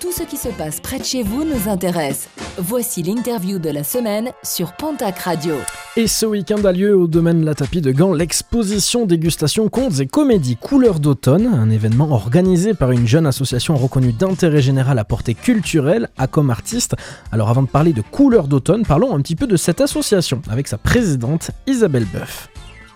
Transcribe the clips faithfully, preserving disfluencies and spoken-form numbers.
Tout ce qui se passe près de chez vous nous intéresse. Voici l'interview de la semaine sur Pontac Radio. Et ce week-end a lieu au domaine La Tapie de Gand l'exposition dégustation contes et comédies couleurs d'automne, un événement organisé par une jeune association reconnue d'intérêt général à portée culturelle, Acom Artistes. Alors avant de parler de couleurs d'automne, parlons un petit peu de cette association avec sa présidente Isabelle Boeuf.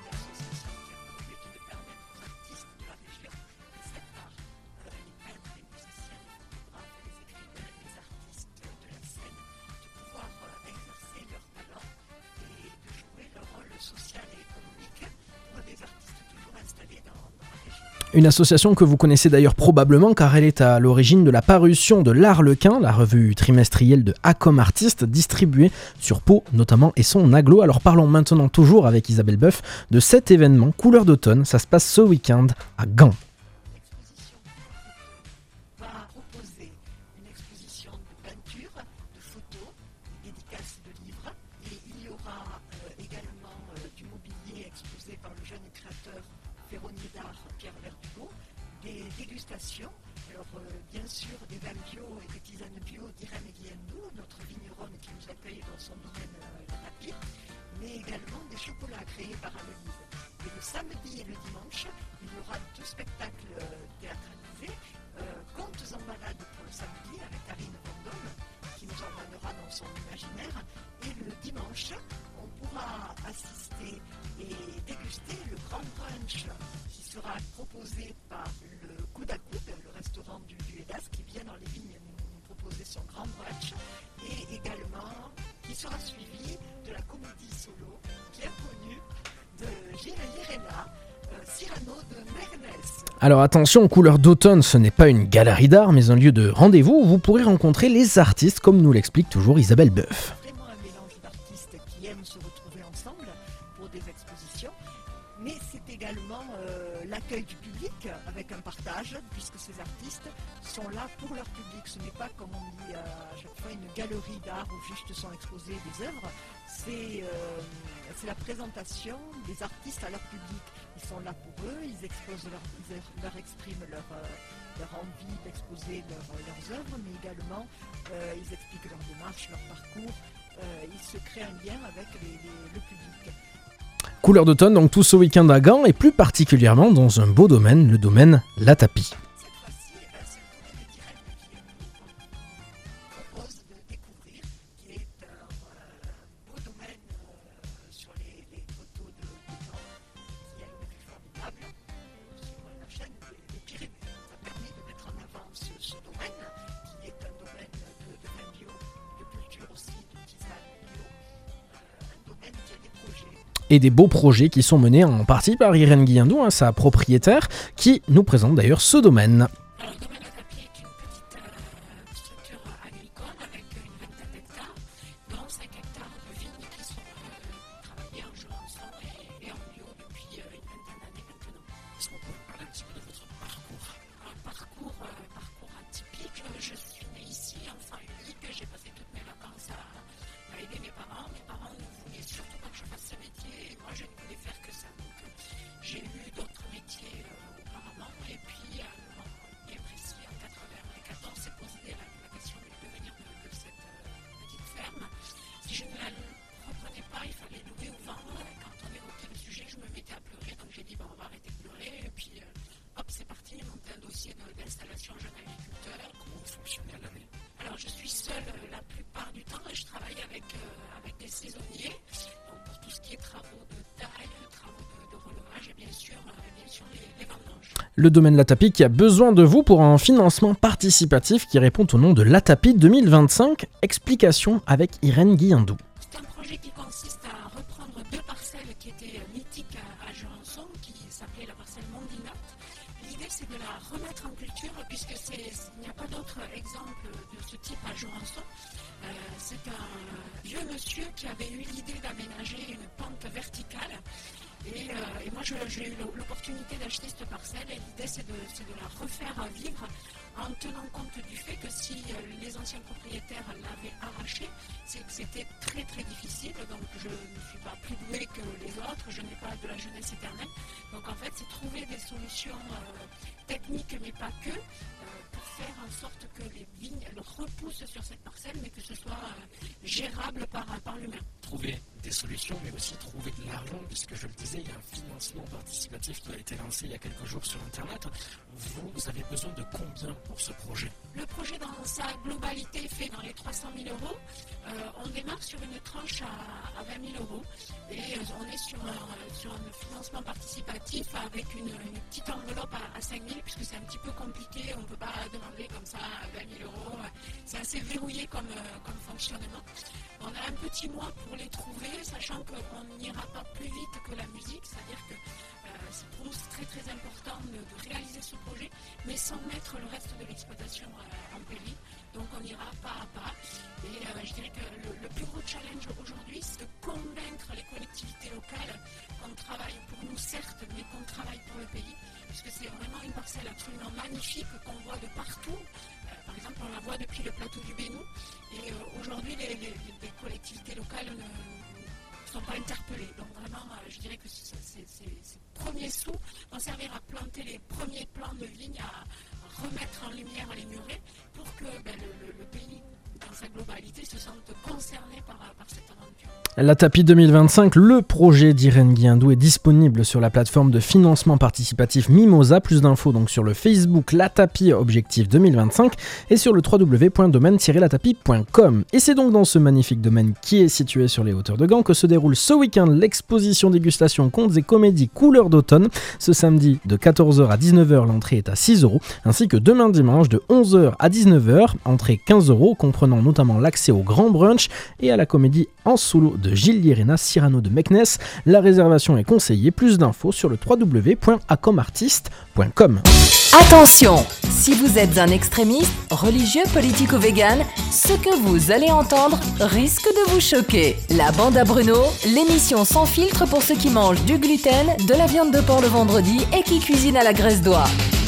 Une association que vous connaissez d'ailleurs probablement car elle est à l'origine de la parution de L'Arlequin, la revue trimestrielle de Acom Artistes, distribuée sur Pau notamment et son agglo. Alors parlons maintenant toujours avec Isabelle Boeuf de cet événement Couleurs d'automne. Ça se passe ce week-end à Gand. Des dégustations, alors euh, bien sûr des vins bio et des tisanes bio d'Irène Guillandou, notre vigneronne qui nous accueille dans son domaine euh, La Tapie, mais également des chocolats créés par Annelise. Et le samedi et le dimanche, il y aura deux spectacles euh, théâtralisés, euh, Contes en balade pour le samedi avec Karine Vendôme qui nous emmènera dans son imaginaire, et le dimanche, on pourra assister et déguster le grand brunch qui sera proposé par le Coude à Coude, le restaurant du, du Hédas qui vient dans les vignes nous proposer son grand brunch, et également qui sera suivi de la comédie solo bien connue de Gilles Yerena, euh, Cyrano de Mernès. Alors attention, Couleurs d'automne, ce n'est pas une galerie d'art mais un lieu de rendez-vous où vous pourrez rencontrer les artistes comme nous l'explique toujours Isabelle Boeuf. Vraiment un mélange d'artistes qui aiment se retrouver ensemble pour des expositions, mais c'est également euh, l'accueil du public avec un partage, puisque ces artistes sont là pour leur public. Ce n'est pas, comme on dit à chaque fois, une galerie d'art où juste sont exposées des œuvres. C'est, euh, c'est la présentation des artistes à leur public. Ils sont là pour eux, ils exposent leur, ils leur expriment leur, euh, leur envie d'exposer leur, leurs œuvres, mais également euh, ils expliquent leur démarche, leur parcours. Euh, ils se créent un lien avec les, les, le public. Couleurs d'automne, donc tout ce week-end à Gand et plus particulièrement dans un beau domaine, le domaine La Tapie. Cette fois-ci, eh ben, c'est le domaine d'Irène qui nous propose de découvrir, qui est un euh, beau domaine euh, sur les, les photos de, de Gand, qui a une vue formidable sur la chaîne des, des Pyrénées. Ça a permis de mettre en avant ce, ce domaine, qui est un domaine de, de vin bio, de culture aussi, de tisane bio, euh, un domaine qui a des projets. Et des beaux projets qui sont menés en partie par Irène Guillandou, hein, sa propriétaire, qui nous présente d'ailleurs ce domaine. Alors, le domaine La Tapie est une petite euh, structure agricole avec une vingtaine d'hectares, dont cinq hectares de vignes qui sont euh, travaillées en jurançon et, et en bio depuis euh, une vingtaine d'années maintenant. Est-ce qu'on peut parler un petit peu de votre parcours? Un parcours, euh, parcours atypique. Je suis née ici, enfant unique. J'ai passé toutes mes vacances à, à aider mes parents. Mes parents ne voulaient surtout pas que je fasse ce métier et moi je ne voulais faire que ça. Donc euh, j'ai eu d'autres métiers euh, auparavant et puis euh, bien précis en quatre-vingt-quatorze s'est posé la, la question du devenir de, de cette euh, petite ferme. Si je ne la reprenais pas, il fallait louer ou vendre. Et quand on évoquait le sujet, je me mettais à pleurer. Donc j'ai dit bon, on va arrêter de pleurer et puis euh, hop, c'est parti. J'ai monté un dossier de, d'installation jeune agriculteur. Comment vous fonctionnez à l'année? Alors je suis seule euh, la plupart du temps et je travaille avec, euh, avec des saisonniers. Donc pour tout ce qui est travaux de taille, travaux de, de relevage et bien sûr, euh, bien sûr les, les vendanges. Le domaine La Tapie qui a besoin de vous pour un financement participatif qui répond au nom de La Tapie deux mille vingt-cinq. Explication avec Irène Guillandou. C'est un projet qui consiste à reprendre deux parcelles qui étaient mythiques à, à Jurançon, qui s'appelait la parcelle Mondinat. L'idée c'est de la remettre en culture puisque c'est, il n'y a pas d'autre exemple de ce type à Jurançon. Euh, c'est un vieux monsieur qui avait eu l'idée d'aménager une pente verticale. Et, euh, et moi, je, j'ai eu l'opportunité d'acheter cette parcelle et l'idée, c'est de, c'est de la refaire vivre en tenant compte du fait que si euh, les anciens propriétaires l'avaient arrachée, c'est que c'était très très difficile. Donc, je ne suis pas plus douée que les autres, je n'ai pas de la jeunesse éternelle. Donc, en fait, c'est trouver des solutions euh, techniques, mais pas que, euh, pour faire en sorte que les vignes, gérable par, par l'humain. Trouver des solutions, mais aussi trouver de l'argent, puisque je le disais, il y a un financement participatif qui a été lancé il y a quelques jours sur Internet. Vous, vous avez besoin de combien pour ce projet? Le projet dans sa globalité fait dans les trois cent mille euros. Euh, on démarre sur une tranche à, à vingt mille euros et euh, on est sur un, sur un financement participatif avec une, une petite enveloppe à, à cinq mille, puisque c'est un petit peu compliqué, on ne peut pas demander comme ça vingt mille euros. C'est assez verrouillé comme, euh, comme fonctionnement. On a un petit mois pour les trouver, sachant qu'on n'ira pas plus vite que la musique, c'est-à-dire que euh, pour nous c'est très très important de, de réaliser ce projet, mais sans mettre le reste de l'exploitation euh, en péril. Donc on ira pas à pas. Et euh, je dirais que le, le plus gros challenge aujourd'hui, c'est de convaincre les collectivités locales qu'on travaille pour nous certes, mais qu'on travaille pour le pays, puisque c'est vraiment une parcelle absolument magnifique qu'on voit de partout. Euh, par exemple, on la voit depuis le plateau du Bénou. Et euh, aujourd'hui, les, les, les collectivités locales ne sont pas interpellées. Donc vraiment, euh, je dirais que ces premiers sous vont servir à planter les premiers plants de vignes, à, à remettre en lumière les murets, pour que ben, le, le, le pays, dans sa globalité, se sente concerné par, par cette aventure. La Tapie deux mille vingt-cinq, le projet d'Irène Guiendou, est disponible sur la plateforme de financement participatif Mimosa. Plus d'infos donc sur le Facebook La Tapie Objectif deux mille vingt-cinq et sur le w w w point domaine tiret la tapie point com. Et c'est donc dans ce magnifique domaine qui est situé sur les hauteurs de Gand que se déroule ce week-end l'exposition dégustation contes et comédies couleurs d'automne. Ce samedi de quatorze heures à dix-neuf heures, l'entrée est à six euros, ainsi que demain dimanche de onze heures à dix-neuf heures, entrée quinze euros, comprenant notamment l'accès au grand brunch et à la comédie en solo de Gilles Lirena, Cyrano de Meknès. La réservation est conseillée. Plus d'infos sur le w w w point acomartiste point com. Attention, si vous êtes un extrémiste, religieux, politique ou vegan, ce que vous allez entendre risque de vous choquer. La Bande à Bruno, l'émission sans filtre pour ceux qui mangent du gluten, de la viande de porc le vendredi et qui cuisinent à la graisse d'oie.